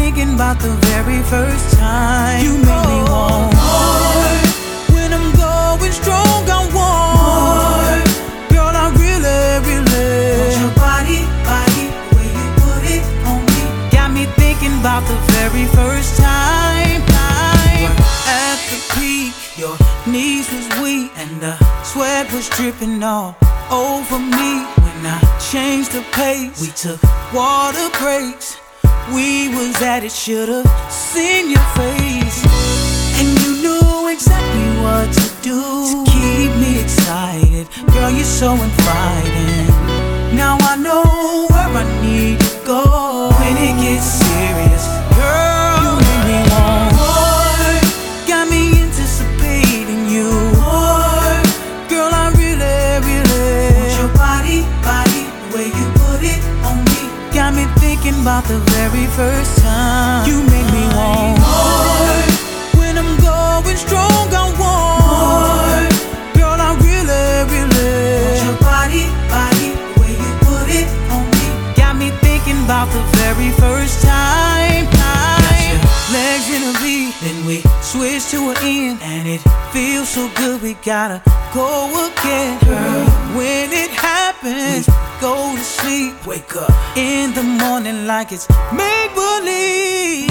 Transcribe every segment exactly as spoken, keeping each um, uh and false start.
thinking about the very first time you made me want more. When I'm going strong, I want more. Girl, I really, really want your body, body, the way you put it on me. Got me thinking about the very first time. time. At the peak, your knees was weak and the sweat was dripping all over me. When I changed the pace, we took water breaks. We was at it, should've seen your face. And you knew exactly what to do to keep me excited. Girl, you're so inviting. Now I know where I need to go when it gets serious. Girl, you make me want more. Got me anticipating you more. Girl, I really, really want your body, body, the way you put it on me. Got me thinking about the very first time you made me want more. When I'm going strong, I want more. Girl, I really, really want your body, body, the way you put it on me. Got me thinking about the very first time. Got your legs in a V, then we switch to an end, and it feels so good. We gotta go again, girl. When it happens, go to sleep, wake up in the morning like it's make-believe.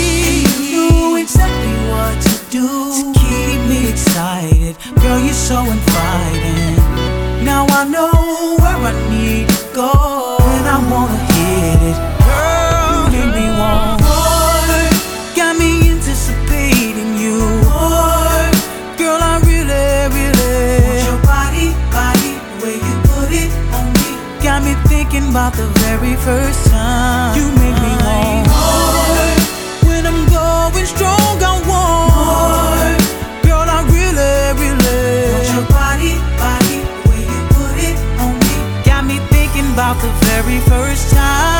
And you knew exactly what to do to keep me excited. Girl, you're so inviting. Now I know where I need to go when I wanna hit it. Girl, you make me want more. Got me anticipating you more. Girl, I really, really want your body, body, the way you put it on me. Got me thinking about the very first time you made me want more. When I'm going strong, I want more. Girl, I really, really want your body, body, the way you put it on me. Got me thinking about the very first time.